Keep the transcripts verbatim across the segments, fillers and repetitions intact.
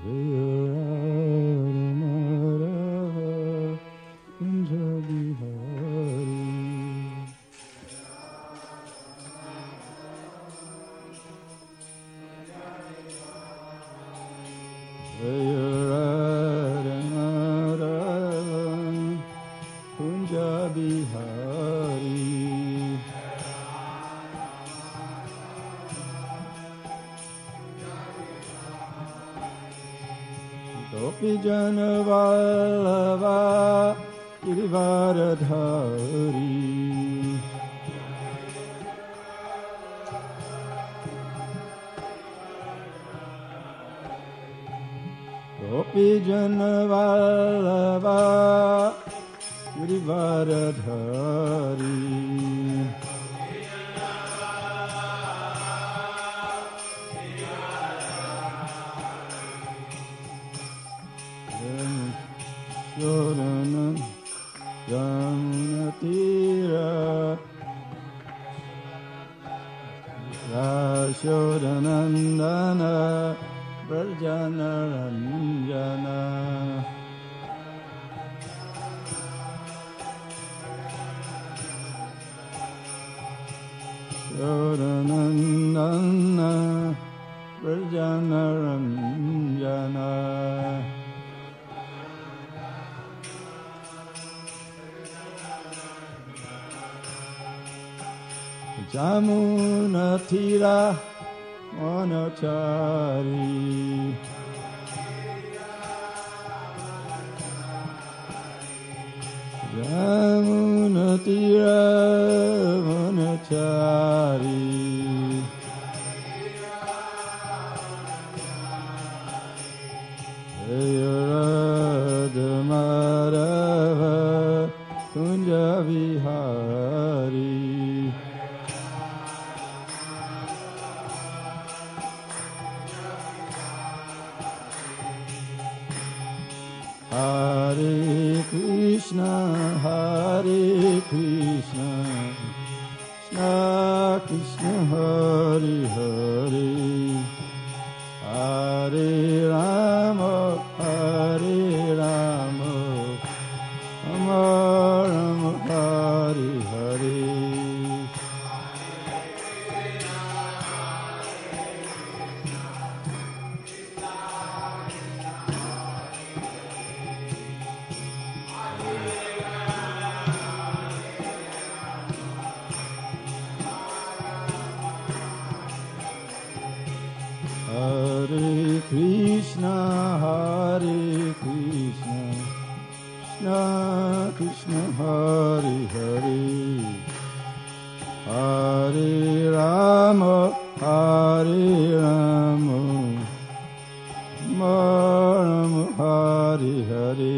Janavallabha Girivaradhari Gopi Janavallabha Girivaradhari Shodanam Yamunatira Yashodanandana Vrajanaranjana Shodanandana Vrajanaranjana Jamunatira Manachari Jamunatira Manachari Radhamadava Kunja Vihari Hare Krishna, Hare Krishna, Krishna Krishna, Hare Hare, Hare Rama, Hare Rama, Rama Rama, Hare Hare. Hare Krishna, Hare Krishna, Krishna Krishna, Hare Hare, Hare Rama, Hare Rama, Rama Rama, Hare Hare.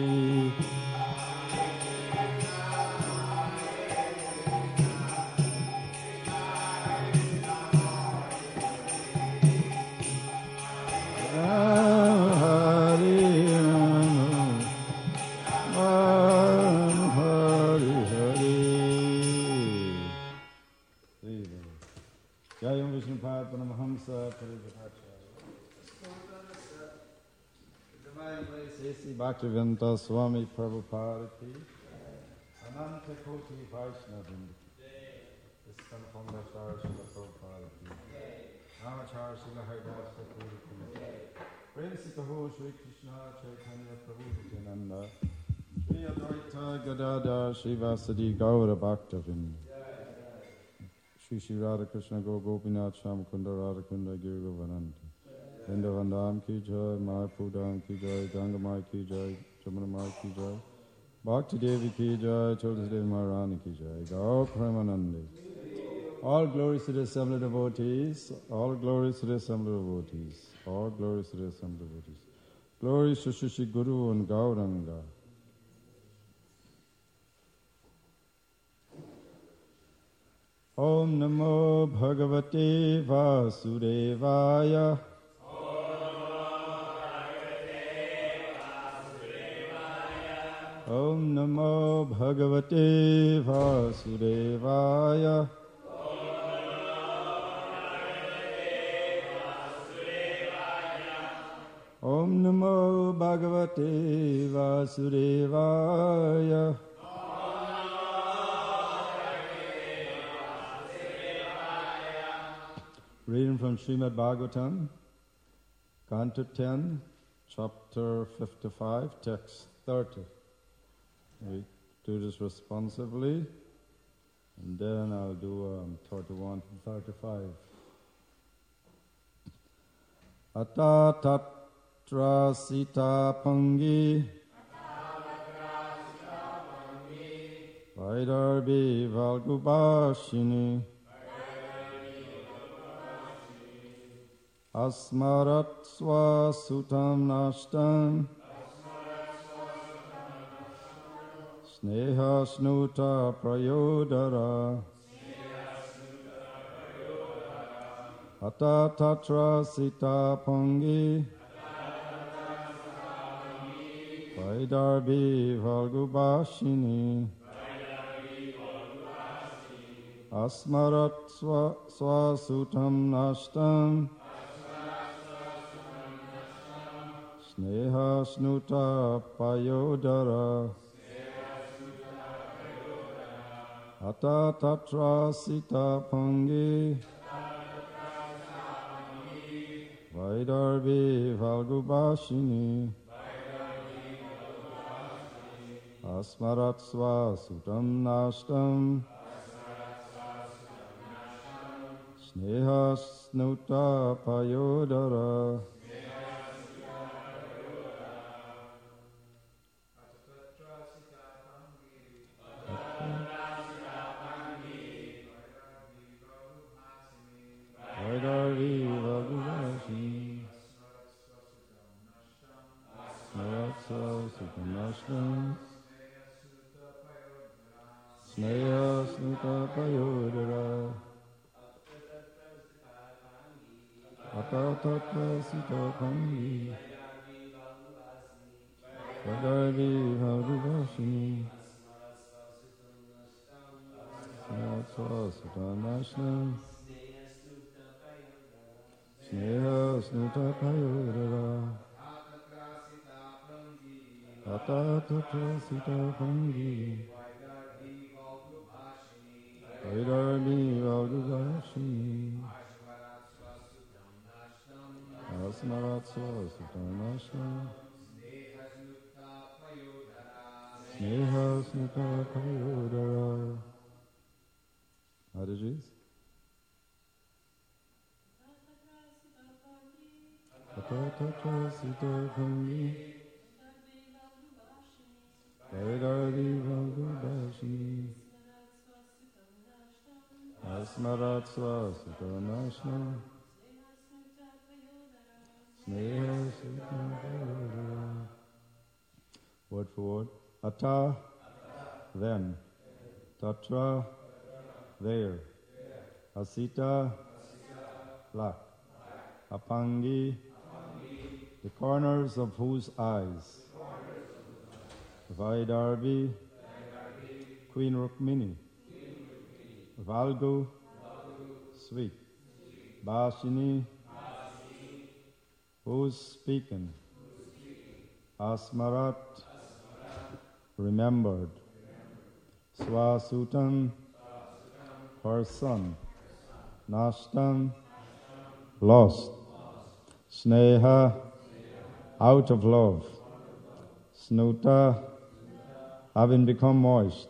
Bhaktivedanta Swami Prabhupada ki Ananta Koti Vaishnavin This is from the Shara Srila Prabhupada ki Namachara Srila Haridas Thakur ki Prem Sitaho Shri Krishna Chaitanya Prabhu Nityananda Shri Advaita Gadadhar Shri Vasadi Gaura Bhaktavinda Shri Shri Radha Krishna Go Gopinath Sham Kunda Radha Kunda Giri Govardhana Vrindavandam ki jai, Mayapudam ki jai, Gangamai ki jai, Jamunamai ki jai, Bhakti Devi ki jai, Tulsi Devi Maharani ki jai, Gaur Premanande. All glories to the assembled devotees, all glories to the assembled devotees, all glories to the assembled devotees. Glories to Shri Guru and Gauranga. Om Namo Bhagavate Vasudevaya. Om Namo Bhagavate Vasudevaya. Om Namo Bhagavate Vasudevaya. Reading from Srimad Bhagavatam, Canto ten, Chapter fifty-five, Text thirty. We do this responsively, and then I'll do um, thirty-one to thirty-five. Ata tatra sita pangi Vaidarbi Valgubhashini Asmarat swa sutam nashtam Sneha snuta prayodara Ata tatra sita pangi Vaidarbi Valgubhashini Asmarat swa, swa sutam nashtam Sneha snuta payodara Ata tatra sita pangi Vaidarbi Valgubhashini Asmarat swa sutam nashtam Sneha snuta payodara Vaidarbi Valgubhashini Asmarat swa sutam nashtam Sneha snuta payodara Ata tatra sita pangi Vaidarbi Valgubhashini Asmarat swa sutam nashtam Sneha snuta payodara Ata tatra sita pangi Vaidarbi Valgubhashini Asmarat swa sutam nashtam Sneha snuta payodara. Hariji's? Ata tatra sita pangi Vaidarbi Valgubhashini Asmarat swa sutam nashtam Sneha snuta payodara. Word for word. Ata, then. Tatra, there. Asita, black. Apangi, the corners of whose eyes. Vaidarbi, Queen Rukmini. Valgu, sweet. Bhashini, who's speaking. Asmarat, remembered. Swasutam, her son. Nashtam, lost. Sneha, out of love. Snuta, having become moist.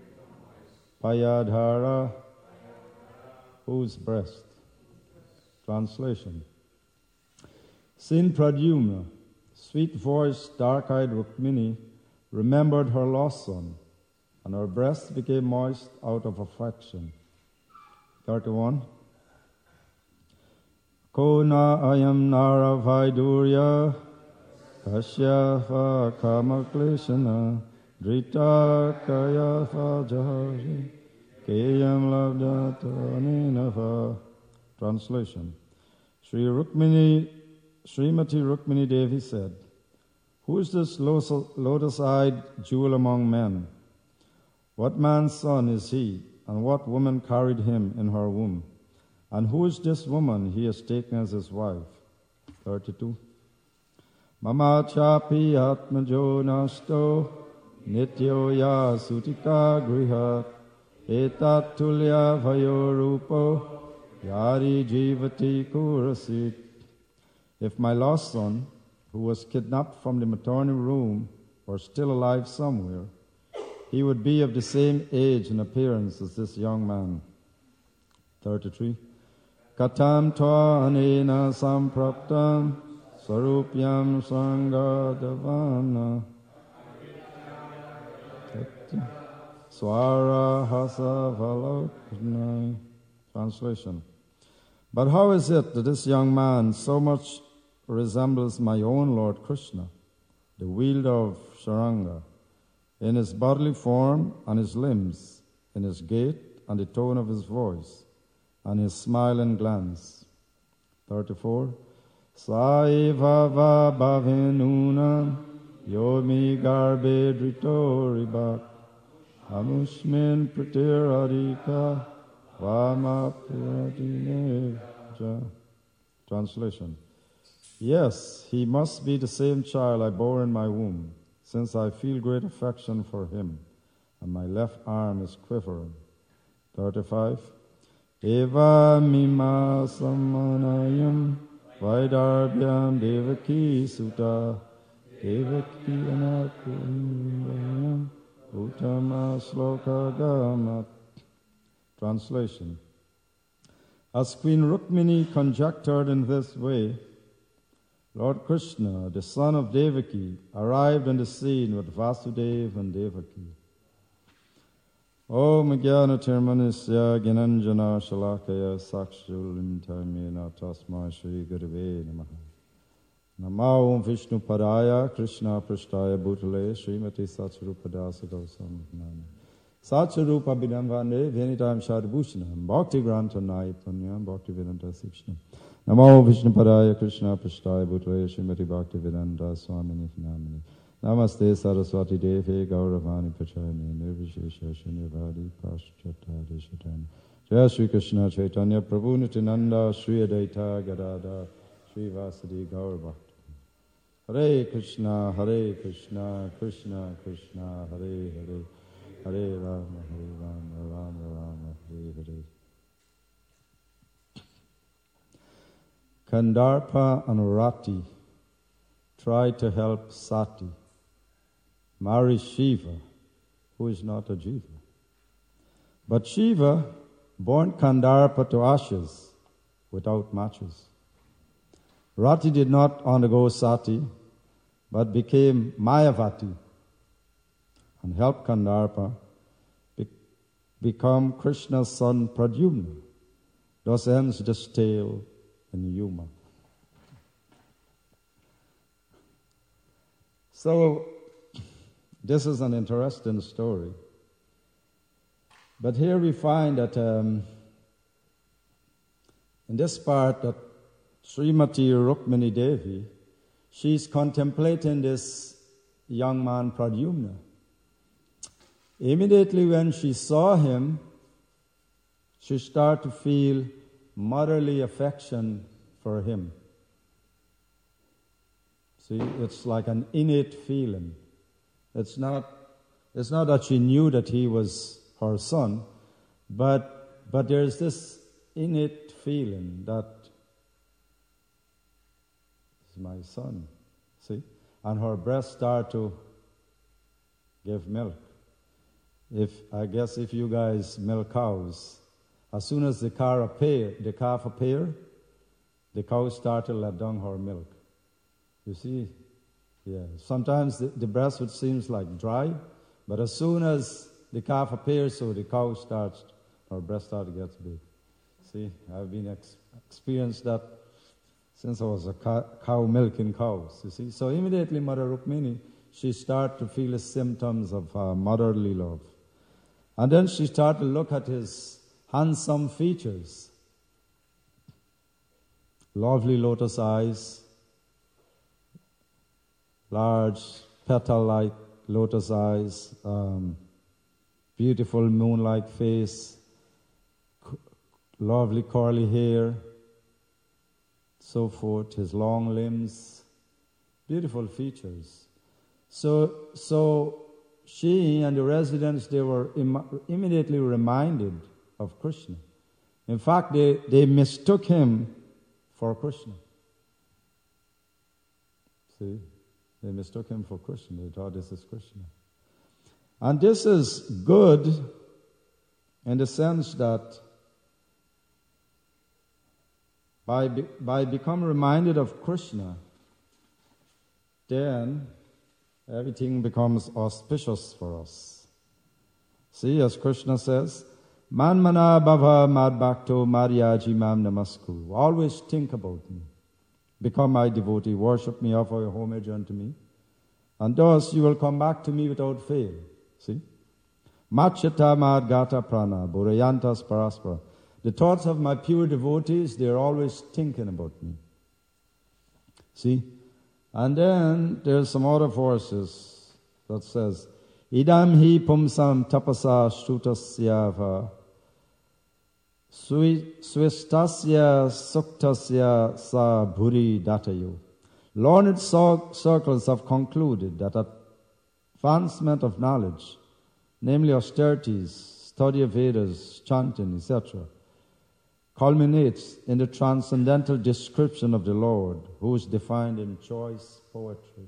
Payadhara, whose breast. Translation. Sin Pradyumna, sweet-voiced, dark-eyed Rukmini, remembered her lost son, and her breast became moist out of affection. thirty-one. Kona ayam nara vaidurya kasyafa kamaklishana drita kayafa jahari keyam labdataninafa. Translation. Sri Rukmini, Srimati Rukmini Devi said, "Who is this lotus-eyed jewel among men? What man's son is he, and what woman carried him in her womb? And who is this woman he has taken as his wife?" thirty-two. Mama chapi atmajo nasto nityo ya sutika grihat etat tulya vayorupo yari jivati kurasit. If my lost son, who was kidnapped from the maternal room, were still alive somewhere, he would be of the same age and appearance as this young man. thirty-three. Katam tva anena sampraptam sarupyam sangadavana swara hasa valokna. Translation. But how is it that this young man so much resembles my own Lord Krishna, the wielder of Sharanga, in his bodily form and his limbs, in his gait and the tone of his voice, and his smile and glance? thirty-four. Saiva va bhavenuna yomi garbe dritoribak amushmin pratirarika vama pradinevja. Translation. Yes, he must be the same child I bore in my womb, since I feel great affection for him, and my left arm is quivering. thirty-five. Eva mima samanayam vaidarbhyam devaki sutta devaki anakulayam uttama sloka gamat. Translation. As Queen Rukmini conjectured in this way, Lord Krishna, the son of Devaki, arrived on the scene with Vasudeva and Devaki. Om Jnana Tirmanisya Gyananjana Shalakaya Sakshulimtamena Tasmai Shri Gurave Namaha. Namo Om Vishnu Padaya Krishna Prashtaya Bhutale Srimati Satsarupadasa Gosam Nami. Satsarupa Bidamvane Venitam Shadbhushanam Bhakti Granta Nai Punyam Bhakti Vedanta Sikshanam. Namo Vishnu Padaya Krishna Prashtaya Bhutale Srimati Bhakti Vedanta Swamini Namini. Namaste Saraswati Devi Gauravani Pachayani Nirvishesha Shunyavadi Paschatari Shatani. Jaya Shri Krishna Chaitanya Prabhu Nityananda Shri Advaita Gadada Shri Vasadi Gauravakta. Hare Krishna Hare Krishna Krishna Krishna Hare Hare Hare Rama Hare Rama Rama Rama Hare Hare. Kandarpa and Rati tried to help Sati marry Shiva, who is not a Jiva. But Shiva burnt Kandarpa to ashes without matches. Rati did not undergo Sati, but became Mayavati and helped Kandarpa be- become Krishna's son Pradyumna. Thus ends this tale in Yuma. So, this is an interesting story. But here we find that um, in this part that Srimati Rukmini Devi, she's contemplating this young man Pradyumna. Immediately when she saw him, she started to feel motherly affection for him. See, it's like an innate feeling. It's not, it's not that she knew that he was her son, but, but there's this innate feeling that this is my son. See? And her breast started to give milk. If I guess if you guys milk cows, as soon as the calf appear, the calf appear, the cow start to let down her milk. You see, yeah. Sometimes the, the breast would seems like dry, but as soon as the calf appears, so the cow starts, her breast starts to get big. See, I've been ex- experienced that since I was a cow, cow milking cows. You see, so immediately Mother Rukmini, she started to feel the symptoms of uh, motherly love. And then she started to look at his handsome features. Lovely lotus eyes, large petal-like lotus eyes, um, beautiful moon-like face, c- lovely curly hair, so forth, his long limbs, beautiful features. So, so she and the residents, they were Im- immediately reminded of Krishna. In fact, they, they mistook him for Krishna. See, they mistook him for Krishna. They thought this is Krishna. And this is good in the sense that by, be, by becoming reminded of Krishna, then everything becomes auspicious for us. See, as Krishna says, Manmana bhava mad bhakto madhyaji mam namaskuru. Always think about me. Become my devotee. Worship me, offer your homage unto me. And thus you will come back to me without fail. See? Machita mad gata prana, burayantas paraspara. The thoughts of my pure devotees, they are always thinking about me. See? And then there's some other verses that says, Idam hi pumsam tapasa shrutasya swistasya suktasya sa bhuri datayo. Learned circles have concluded that advancement of knowledge, namely austerities, study of Vedas, chanting, et cetera, culminates in the transcendental description of the Lord, who is defined in choice poetry.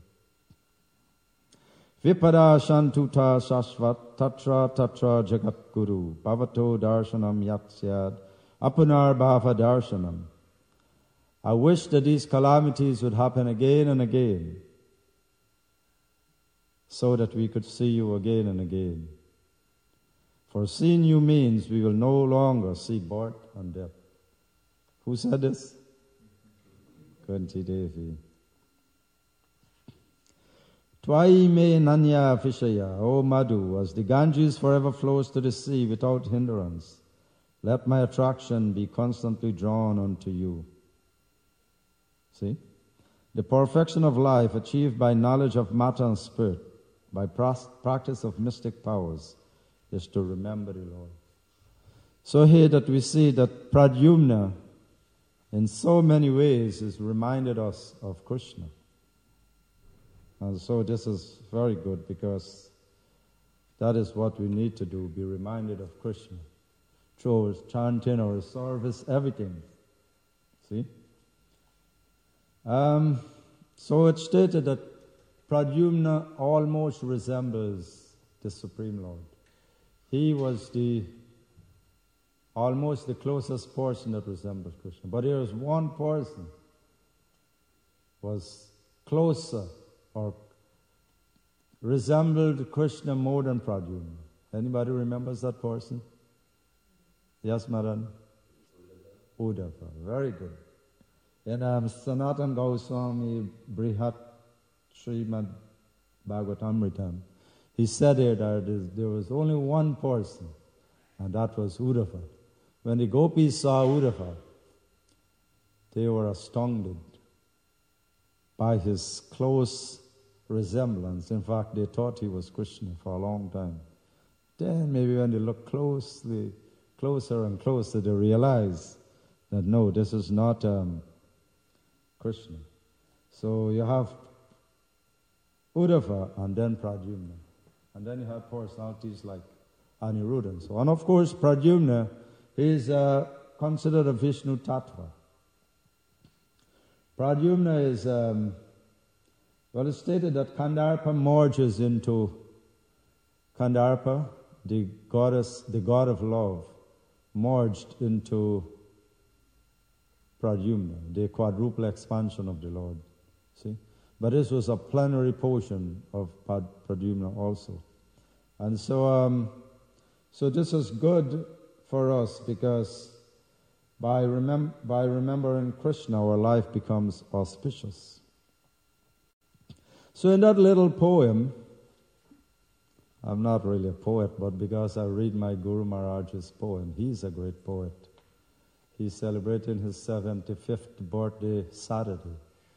Vipada shantuta shashvat tatra tatra jagat guru bhavato darshanam yatsyad apunar bhava darshanam. I wish that these calamities would happen again and again so that we could see you again and again. For seeing you means we will no longer see birth and death. Who said this? Kunti Devi. Tvai me nanya vishaya, O Madhu, as the Ganges forever flows to the sea without hindrance, let my attraction be constantly drawn unto you. See? The perfection of life achieved by knowledge of matter and spirit, by practice of mystic powers, is to remember the Lord. So here that we see that Pradyumna, in so many ways, has reminded us of Krishna. And so this is very good because that is what we need to do, be reminded of Krishna. Through his chanting or his service, everything. See? Um, so it's stated that Pradyumna almost resembles the Supreme Lord. He was the almost the closest person that resembles Krishna. But there is one person was closer or resembled Krishna more than Pradyumna. Anybody remembers that person? Yes, Madan? Uddhava. Very good. In um, Sanatana Goswami Brihat Srimad Bhagavatamritam, he said here that there was only one person, and that was Uddhava. When the gopis saw Uddhava, they were astounded by his close resemblance. In fact, they thought he was Krishna for a long time. Then maybe when they looked closely, closer and closer, they realized that no, this is not um, Krishna. So you have Uddhava and then Pradyumna. And then you have personalities like Aniruddha and so on. And of course, Pradyumna is uh, considered a Vishnu Tattva. Pradyumna is, um, well, it's stated that Kandarpa merges into Kandarpa, the goddess, the god of love, merged into Pradyumna, the quadruple expansion of the Lord. See? But this was a plenary portion of Pradyumna also. And so, um, so this is good for us because by, remem- by remembering Krishna, our life becomes auspicious. So in that little poem, I'm not really a poet, but because I read my Guru Maharaj's poem, he's a great poet. He's celebrating his seventy-fifth birthday Saturday.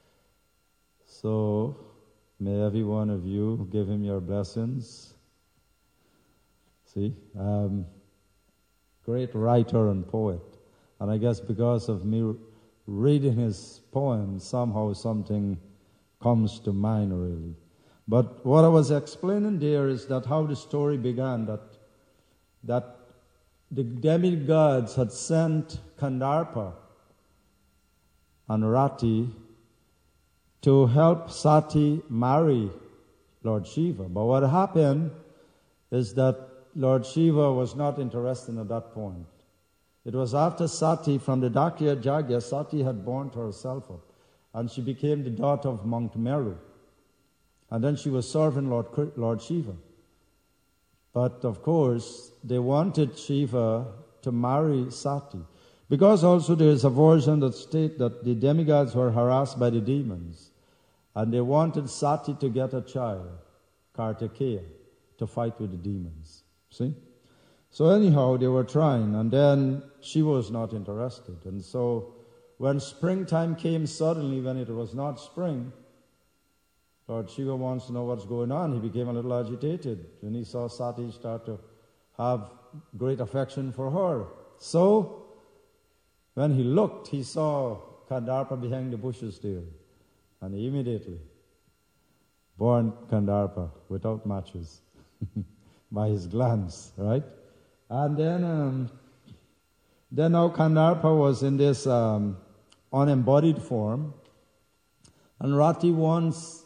So, may every one of you give him your blessings. See, um, great writer and poet. And I guess because of me reading his poem, somehow something comes to mind, really. But what I was explaining there is that how the story began, that that the demigods had sent Kandarpa and Rati to help Sati marry Lord Shiva. But what happened is that Lord Shiva was not interested at that point. It was after Sati, from the Dakya Jagya, Sati had born herself up, and she became the daughter of Mount Meru. And then she was serving Lord, Lord Shiva. But of course, they wanted Shiva to marry Sati. Because also there is a version that states that the demigods were harassed by the demons. And they wanted Sati to get a child, Kartikeya, to fight with the demons. See? So anyhow, they were trying, and then she was not interested. And so when springtime came suddenly, when it was not spring, Lord Shiva wants to know what's going on. He became a little agitated when he saw Sati start to have great affection for her. So when he looked, he saw Kandarpa behind the bushes there. And he immediately born Kandarpa without matches by his glance, right? And then, um, then now Kandarpa was in this um, unembodied form, and Rati wants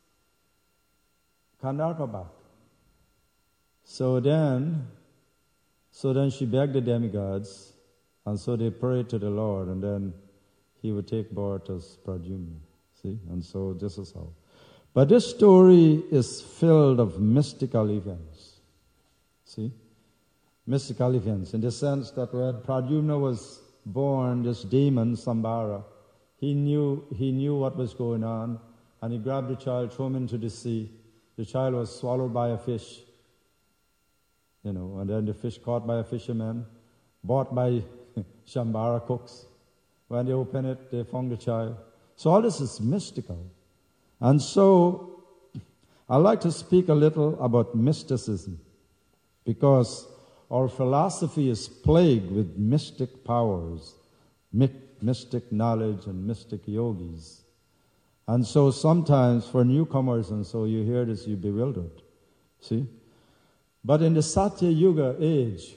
Kandarpa back. So then, so then she begged the demigods, and so they prayed to the Lord, and then he would take birth as Pradyumna. See, and so this is how. But this story is filled of mystical events. See? Mystical events, in the sense that when Pradyumna was born, this demon, Sambara, he knew he knew what was going on, and he grabbed the child, threw him into the sea. The child was swallowed by a fish, you know, and then the fish caught by a fisherman, bought by Shambhara cooks. When they opened it, they found the child. So all this is mystical. And so I'd like to speak a little about mysticism, because our philosophy is plagued with mystic powers, mystic knowledge, and mystic yogis. And so sometimes for newcomers, and so you hear this, you're bewildered. See? But in the Satya Yuga age,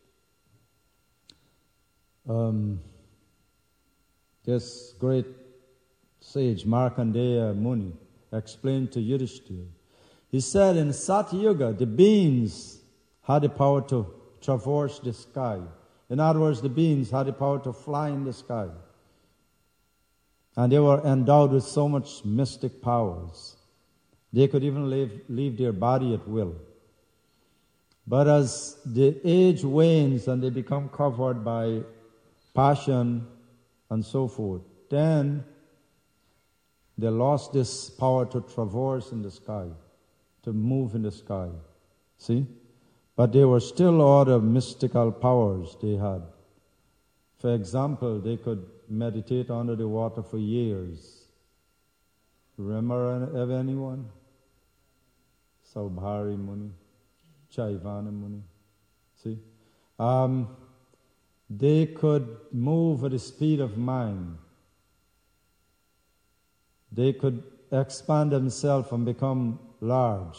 um, this great sage Markandeya Muni explained to Yudhishthira. He said in Satya Yuga, the beings had the power to traverse the sky. In other words, the beings had the power to fly in the sky. And they were endowed with so much mystic powers. They could even leave, leave their body at will. But as the age wanes and they become covered by passion and so forth, then they lost this power to traverse in the sky, to move in the sky. See? But there were still other mystical powers they had. For example, they could meditate under the water for years. Remember ever anyone? Saubhari Muni, Chaivana Muni. See? Um, they could move at the speed of mind. They could expand themselves and become large.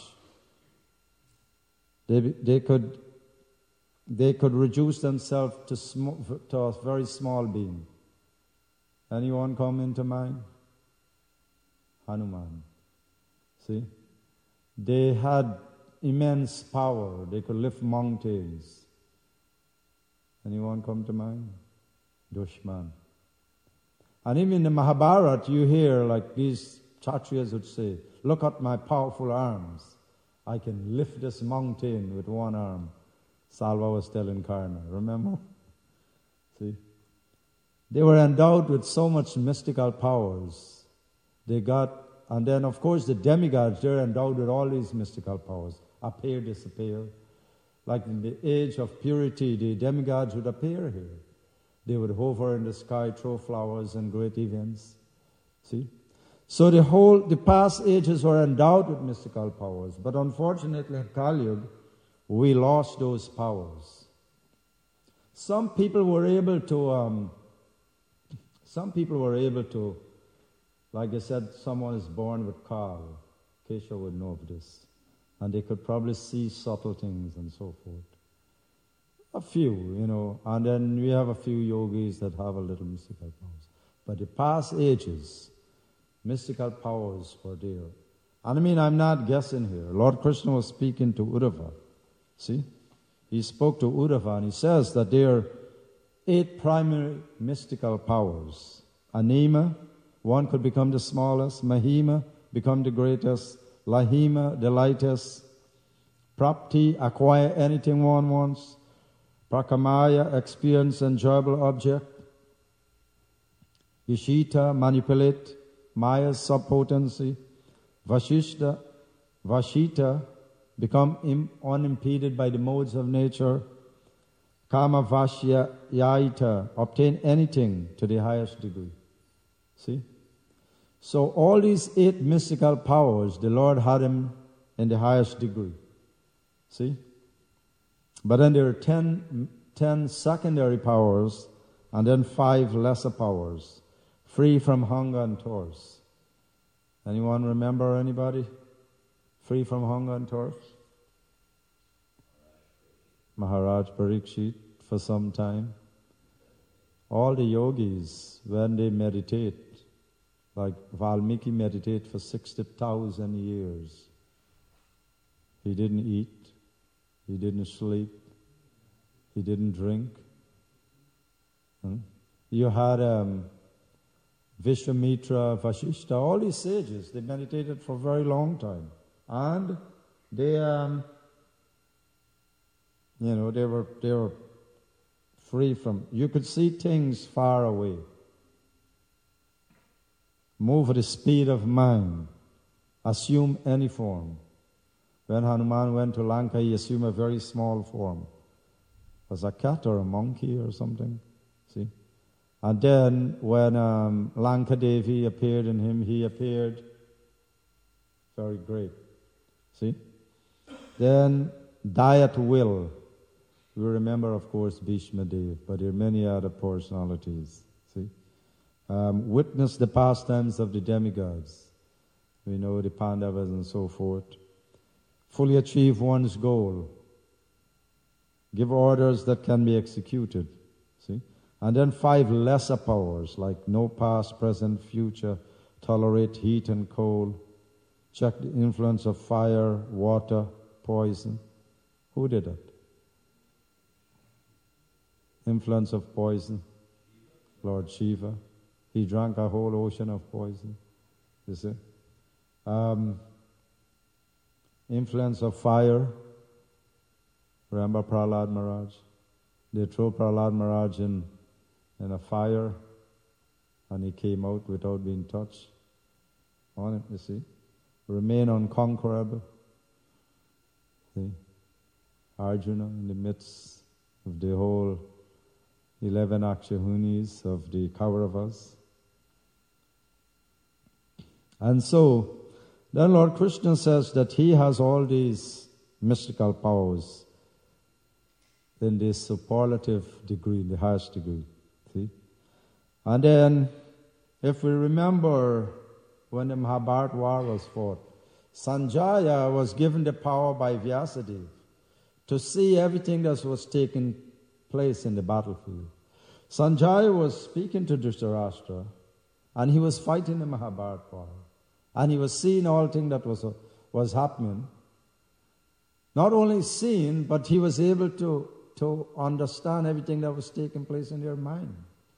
They, they could they could reduce themselves to, sm- to a very small being. Anyone come into mind? Hanuman. See? They had immense power. They could lift mountains. Anyone come to mind? Dushman. And even in the Mahabharata, you hear like these Kshatriyas would say, look at my powerful arms. I can lift this mountain with one arm. Salva was telling Karna, remember? See? They were endowed with so much mystical powers. They got, and then of course the demigods, they're endowed with all these mystical powers. Appear, disappear. Like in the age of purity, the demigods would appear here. They would hover in the sky, throw flowers and great events. See? So the whole, the past ages were endowed with mystical powers. But unfortunately in Kali Yuga, we lost those powers. Some people were able to, um, some people were able to Like I said, someone is born with Carl. Kesha would know of this. And they could probably see subtle things and so forth. A few, you know. And then we have a few yogis that have a little mystical powers. But the past ages, mystical powers were there. And I mean, I'm not guessing here. Lord Krishna was speaking to Uddhava. See? He spoke to Uddhava and he says that there are eight primary mystical powers. Anima, one could become the smallest. Mahima, become the greatest. Lahima, the lightest. Prapti, acquire anything one wants. Prakamaya, experience enjoyable object. Yashita, manipulate. Maya, subpotency. Vashishta, Vashita, become im- unimpeded by the modes of nature. Kama Vashya Yaita, obtain anything to the highest degree. See? So all these eight mystical powers, the Lord had him in the highest degree. See? But then there are ten, ten secondary powers and then five lesser powers, free from hunger and thirst. Anyone remember anybody? Free from hunger and thirst? Maharaj Parikshit for some time. All the yogis, when they meditate, like Valmiki meditate for sixty thousand years. He didn't eat, he didn't sleep, he didn't drink. Hmm? You had um, Vishwamitra, Vashishta, all these sages, they meditated for a very long time. And they, um, you know, they were, they were free from, you could see things far away. Move at the speed of mind. Assume any form. When Hanuman went to Lanka, he assumed a very small form. It was a cat or a monkey or something. See? And then when um, Lanka Devi appeared in him, he appeared very great. See? Then die at will. We remember, of course, Bhishma Dev, but there are many other personalities. See? Um, witness the pastimes of the demigods. We know the Pandavas and so forth. Fully achieve one's goal. Give orders that can be executed. See? And then five lesser powers, like no past, present, future, tolerate heat and cold, check the influence of fire, water, poison. Who did that? Influence of poison. Lord Shiva. He drank a whole ocean of poison. You see? Um, influence of fire. Remember Prahlad Maharaj? They threw Prahlad Maharaj in, in a fire and he came out without being touched on it, you see. Remain unconquerable. See? Arjuna in the midst of the whole eleven Akshahunis of the Kauravas. And so, then Lord Krishna says that he has all these mystical powers in this superlative degree, the highest degree. See? And then, if we remember when the Mahabharata war was fought, Sanjaya was given the power by Vyasadeva to see everything that was taking place in the battlefield. Sanjaya was speaking to Dhritarashtra, and he was fighting the Mahabharata war. And he was seeing all things that was, was happening. Not only seeing, but he was able to, to understand everything that was taking place in their mind.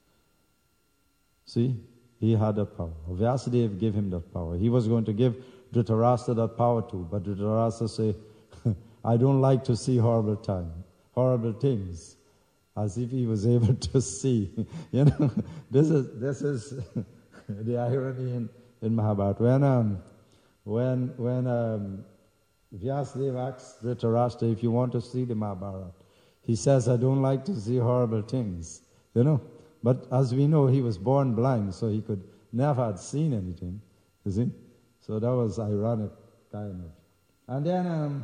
See, he had that power. Vyasadeva gave him that power. He was going to give Dhritarashtra that power too, but Dhritarashtra said, I don't like to see horrible time, horrible things, as if he was able to see. You know, this is this is the irony in, in Mahabharata. When um, when when um, Vyasadeva asked Dhritarashtra if you want to see the Mahabharata, he says, I don't like to see horrible things. You know, but as we know, he was born blind, so he could never had seen anything. You see, so that was ironic, kind of. And then. Um,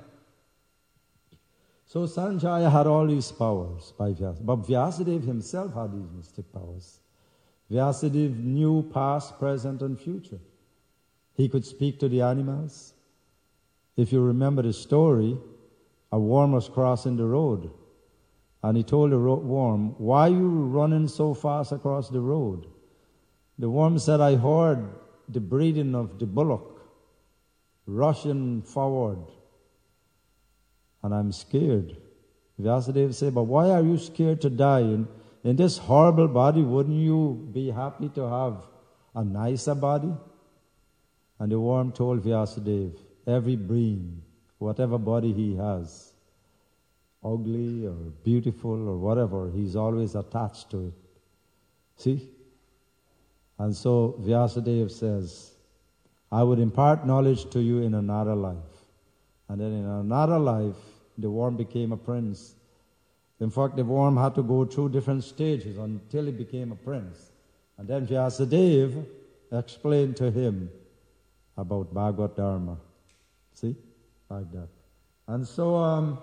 So Sanjaya had all these powers by Vyasadeva, but Vyasadeva himself had these mystic powers. Vyasadeva knew past, present, and future. He could speak to the animals. If you remember the story, a worm was crossing the road. And he told the worm, "Why are you running so fast across the road?" The worm said, "I heard the breathing of the bullock rushing forward, and I'm scared." Vyasadeva said, "But why are you scared to die? In, in this horrible body, wouldn't you be happy to have a nicer body?" And the worm told Vyasadeva, every being, whatever body he has, ugly or beautiful or whatever, he's always attached to it. See? And so Vyasadeva says, "I would impart knowledge to you in another life." And then in another life, the worm became a prince. In fact, the worm had to go through different stages until he became a prince. And then Vyasadeva explained to him about Bhagavad Dharma. See? Like that. And so um,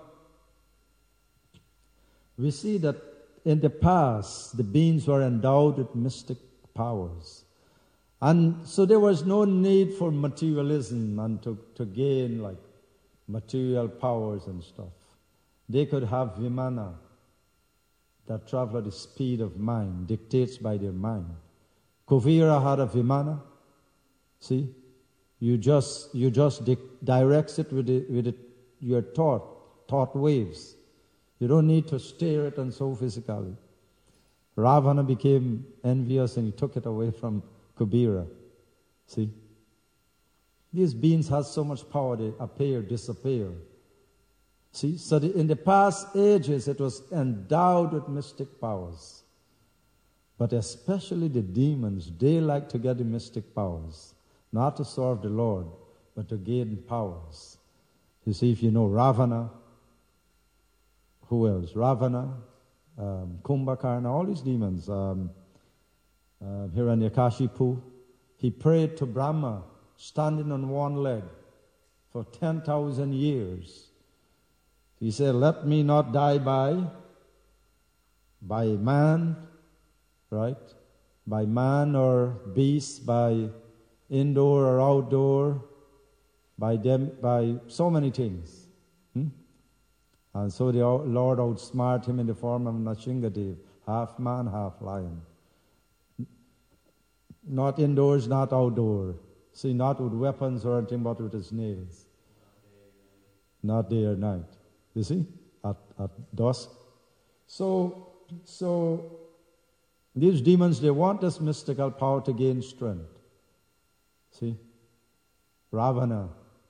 we see that in the past, the beings were endowed with mystic powers. And so there was no need for materialism and to, to gain like material powers and stuff. They could have vimana that travel at the speed of mind, dictates by their mind. Kuvira had a vimana. See? You just you just di- directs it with, the, with the, your thought, thought waves. You don't need to steer it and so physically. Ravana became envious and he took it away from Kubera. See? These beings have so much power, they appear, disappear. See? So the, in the past ages, it was endowed with mystic powers. But especially the demons, they like to get the mystic powers. Not to serve the Lord, but to gain powers. You see, if you know Ravana, who else? Ravana, um, Kumbhakarna, all these demons, um, uh, Hiranyakashipu. He prayed to Brahma, standing on one leg, for ten thousand years. He said, "Let me not die by, by man, right? By man or beast, by indoor or outdoor, by them, by so many things." Hmm? And so the Lord outsmarted him in the form of Nrsimhadev, half man, half lion. Not indoors, not outdoor. See, not with weapons or anything, but with his nails. Not day or night. You see? At, at dusk. So, so these demons, they want this mystical power to gain strength. See? Ravana,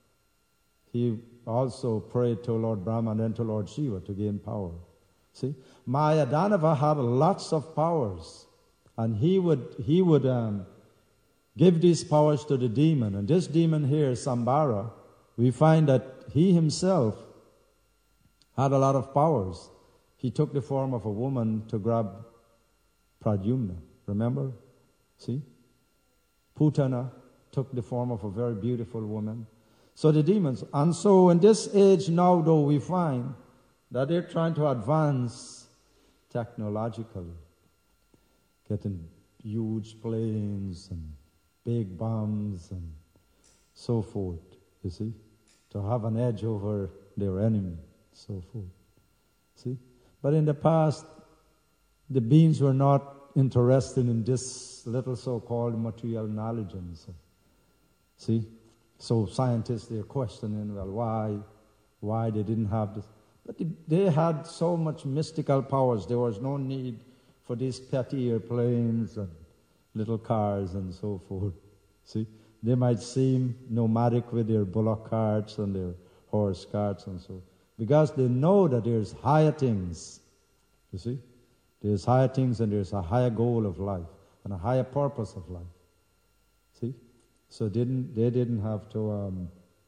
he also prayed to Lord Brahma and then to Lord Shiva to gain power. See? Mayadanava had lots of powers. And he would he would um, give these powers to the demon. And this demon here, Sambara, we find that he himself had a lot of powers. He took the form of a woman to grab Pradyumna. Remember? See? Putana took the form of a very beautiful woman. So the demons. And so in this age now, though, we find that they're trying to advance technologically. Getting huge planes and big bombs and so forth, you see, to have an edge over their enemy, so forth. See? But in the past, the beings were not interested in this little so-called material knowledge. And so, see? So scientists, they're questioning, well, why? Why they didn't have this? But they had so much mystical powers, there was no need for these petty airplanes and little cars and so forth. See, they might seem nomadic with their bullock carts and their horse carts and so, because they know that there's higher things. You see, there's higher things and there's a higher goal of life and a higher purpose of life. See, so didn't they didn't have to um,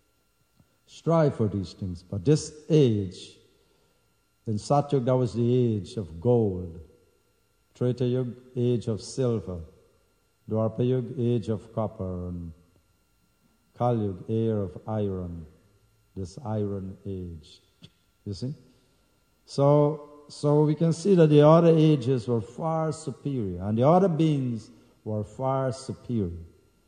strive for these things. But this age, in Satyuga, that was the age of gold. Treta Yuga, age of silver. Dwapara Yuga, age of copper. And Kali Yuga, age of iron. This iron age. You see? So, so we can see that the other ages were far superior. And the other beings were far superior.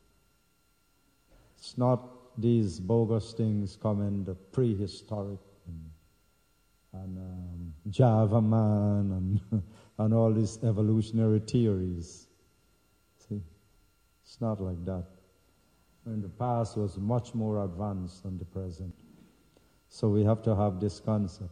It's not these bogus things coming, the prehistoric and, and um, Java man and, and all these evolutionary theories. See, it's not like that. And the past was much more advanced than the present. So we have to have this concept.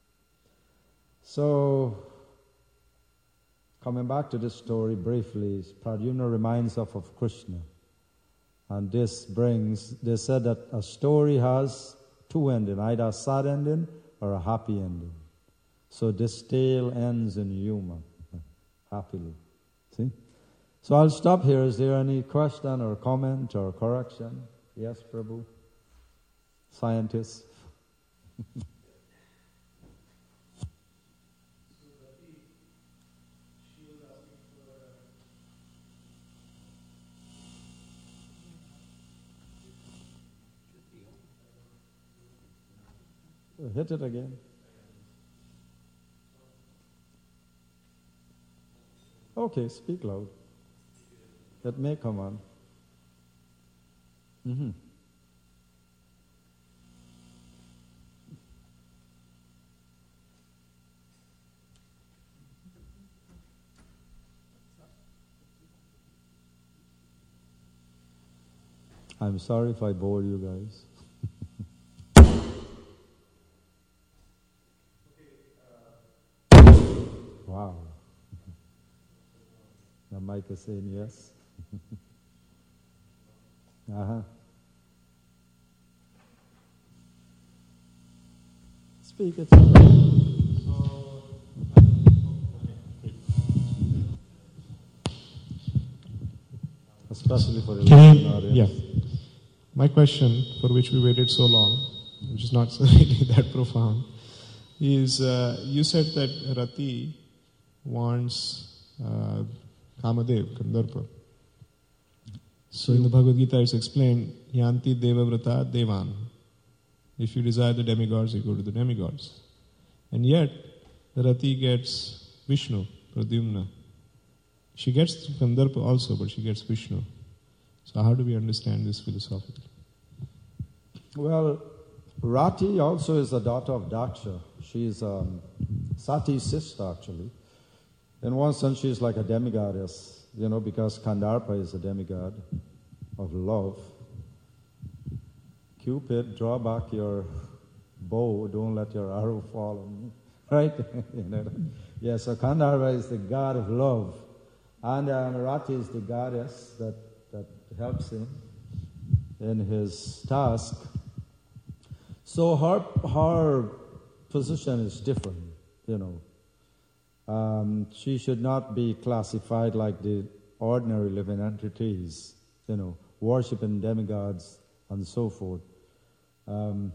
So, coming back to this story briefly, Pradyumna reminds us of Krishna. And this brings, they said that a story has two endings, either a sad ending or a happy ending. So this tale ends in humor, happily. See? So I'll stop here. Is there any question or comment or correction? Yes, Prabhu? Scientists? Hit it again. Okay, speak loud. That may come on. Mm-hmm. I'm sorry if I bore you guys. Wow. The mic is saying yes. uh-huh. Speak it. Especially for the listening audience. Yeah. My question, for which we waited so long, which is not really that profound, is uh, you said that Rati wants uh, Kamadev, Kandarpa. So in the Bhagavad Gita it's explained, Yanti Devavrata Devan. If you desire the demigods, you go to the demigods. And yet, Rati gets Vishnu, Pradyumna. She gets Kandarpa also, but she gets Vishnu. So how do we understand this philosophically? Well, Rati also is the daughter of Daksha. She is um, Sati's sister, actually. In one sense, she is like a demigoddess, you know, because Kandarpa is a demigod of love. Cupid, draw back your bow, don't let your arrow fall on me. Right? you know? Yeah, so Kandarpa is the god of love. And um, Rati is the goddess that, that helps him in his task. So her, her position is different, you know. Um, she should not be classified like the ordinary living entities, you know, worshiping demigods and so forth. Um,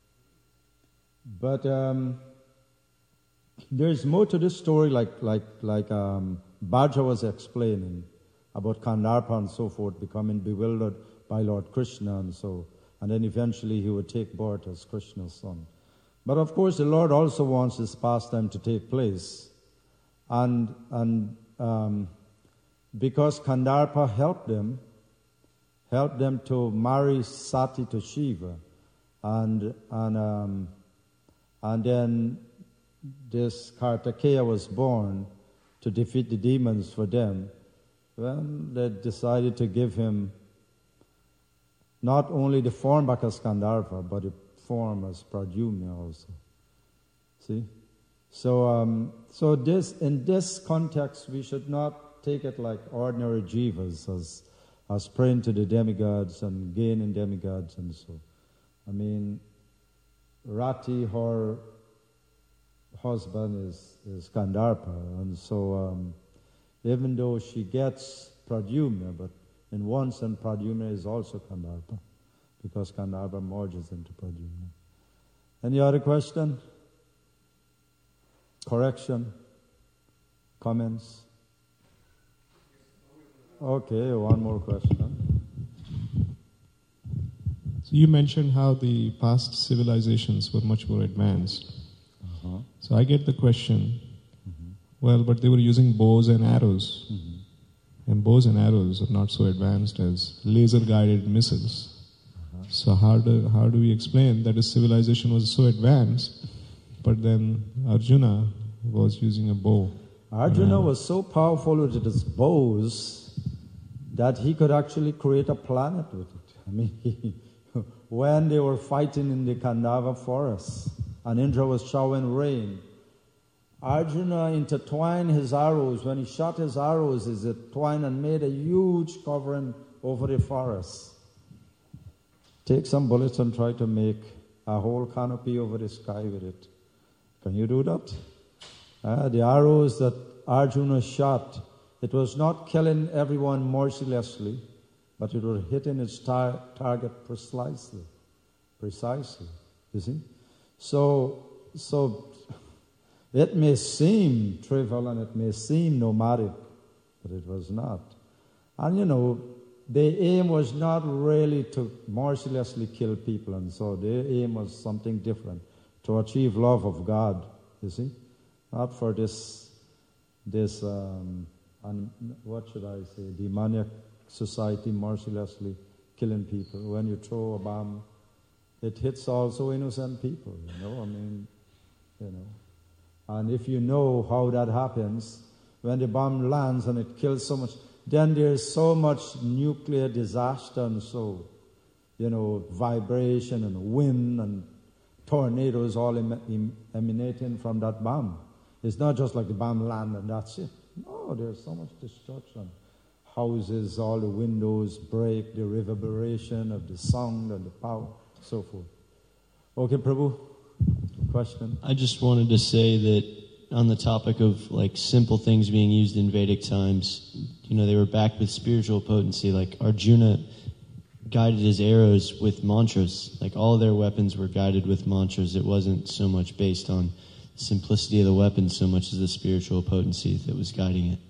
but um, there's more to this story, like like like um, Bhaja was explaining about Kandarpa and so forth, becoming bewildered by Lord Krishna and so, and then eventually he would take birth as Krishna's son. But of course, the Lord also wants this pastime to take place. And and um, because Kandarpa helped them, helped them to marry Sati to Shiva, and and um, and then this Kartikeya was born to defeat the demons for them. Well, they decided to give him not only the form back as Kandarpa, but the form as Pradyumna also. See. So, um, so this in this context, we should not take it like ordinary jivas as as praying to the demigods and gaining demigods and so. I mean, Rati, her husband is is Kandarpa, and so um, even though she gets Pradyumna, but in one sense, Pradyumna is also Kandarpa, because Kandarpa merges into Pradyumna. Any other question? Correction? Comments? Okay, one more question. So you mentioned how the past civilizations were much more advanced. Uh-huh. So I get the question, mm-hmm. well, but they were using bows and arrows. Mm-hmm. and bows and arrows are not so advanced as laser-guided missiles. Uh-huh. So how do how do we explain that his civilization was so advanced, but then Arjuna was using a bow? Arjuna was so powerful with his bows that he could actually create a planet with it. I mean, he, when they were fighting in the Khandava forest and Indra was showering rain, Arjuna intertwined his arrows. When he shot his arrows, he intertwined and made a huge covering over the forest. Take some bullets and try to make a whole canopy over the sky with it. Can you do that? Uh, the arrows that Arjuna shot, it was not killing everyone mercilessly, but it was hitting its tar- target precisely. Precisely, you see? So, so it may seem trivial and it may seem nomadic, but it was not. And you know, the aim was not really to mercilessly kill people, and so their aim was something different, to achieve love of God, you see? Not for this, this, um, and what should I say, demoniac society mercilessly killing people. When you throw a bomb, it hits also innocent people, you know, I mean, you know. And if you know how that happens, when the bomb lands and it kills so much, then there's so much nuclear disaster and so, you know, vibration and wind and tornadoes all em- em- emanating from that bomb. It's not just like the bomb land and that's it. No, there's so much destruction. Houses, all the windows break, the reverberation of the sound and the power, so forth. Okay, Prabhu, question? I just wanted to say that on the topic of like simple things being used in Vedic times, you know, they were backed with spiritual potency. Like Arjuna guided his arrows with mantras. Like all their weapons were guided with mantras. It wasn't so much based on simplicity of the weapon so much as the spiritual potency that was guiding it.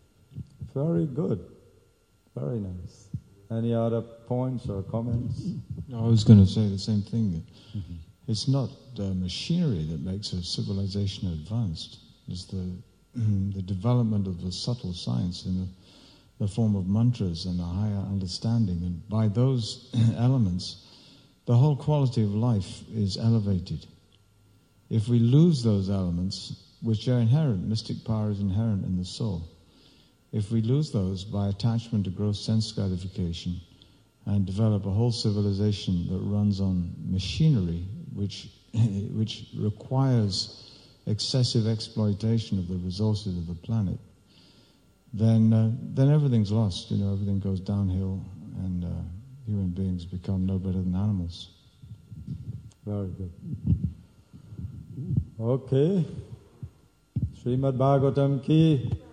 Very good. Very nice. Any other points or comments? I was going to say the same thing. That mm-hmm. It's not the machinery that makes a civilization advanced. It's the the development of the subtle science in the, the form of mantras and a higher understanding. And by those elements, the whole quality of life is elevated. If we lose those elements, which are inherent, mystic power is inherent in the soul, if we lose those by attachment to gross sense gratification and develop a whole civilization that runs on machinery, which which requires excessive exploitation of the resources of the planet, then uh, then everything's lost. You know, everything goes downhill, and uh, human beings become no better than animals. Very good. Okay. Srimad Bhagavatam ki